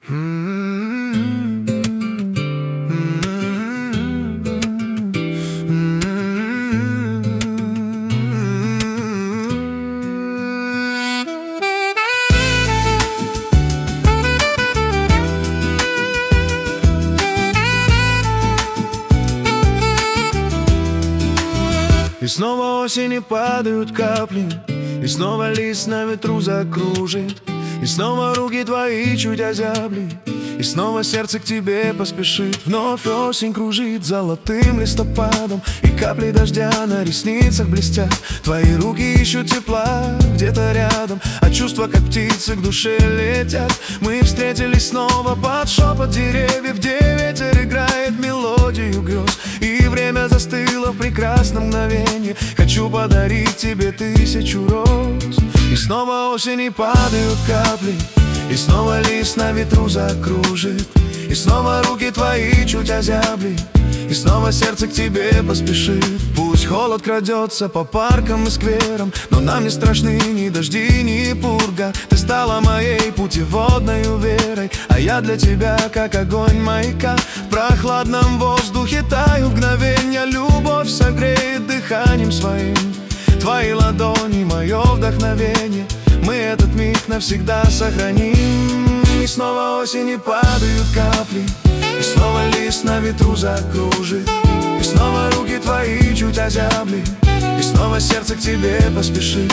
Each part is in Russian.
И снова осень, и падают капли, и снова лист на ветру закружит, и снова руки твои чуть озябли, и снова сердце к тебе поспешит. Вновь осень кружит золотым листопадом, и капли дождя на ресницах блестят. Твои руки ищут тепла где-то рядом, а чувства, как птицы, к душе летят. Мы встретились снова под шепот деревьев, где ветер играет мелодию грез, и время застыло в прекрасном мгновении. Хочу подарить тебе 1000 роз. И снова осень, и падают капли, и снова лист на ветру закружит, и снова руки твои чуть озябли, и снова сердце к тебе поспешит. Пусть холод крадется по паркам и скверам, но нам не страшны ни дожди, ни пурга. Ты стала моей путеводною верой, а я для тебя как огонь маяка. В прохладном воздухе тают мгновенья, любовь согреет дыханием своим твои ладони, мое вдохновение. Мы этот миг навсегда сохраним. И снова осень, и падают капли, и снова лист на ветру закружит, и снова руки твои чуть озябли, и снова сердце к тебе поспешит.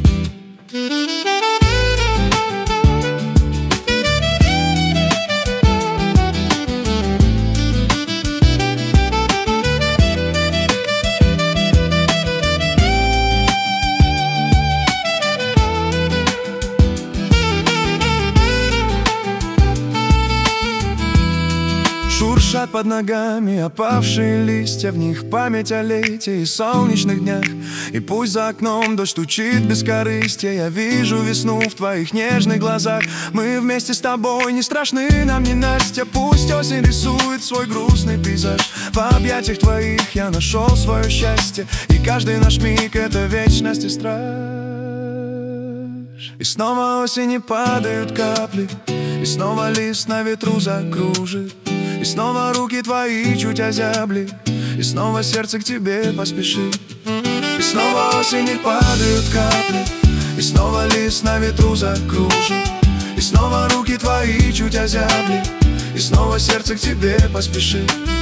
Шуршат под ногами опавшие листья, в них память о лете и солнечных днях. И пусть за окном дождь стучит без корыстия, я вижу весну в твоих нежных глазах. Мы вместе с тобой, не страшны нам ненастья. Пусть осень рисует свой грустный пейзаж, в объятиях твоих я нашел свое счастье, и каждый наш миг — это вечность и страж. И снова осень, и падают капли, и снова лист на ветру закружит, и снова руки твои чуть озябли, и снова сердце к тебе поспешит. И снова осень, и падают капли, и снова лист на ветру закружит, и снова руки твои чуть озябли, и снова сердце к тебе поспешит.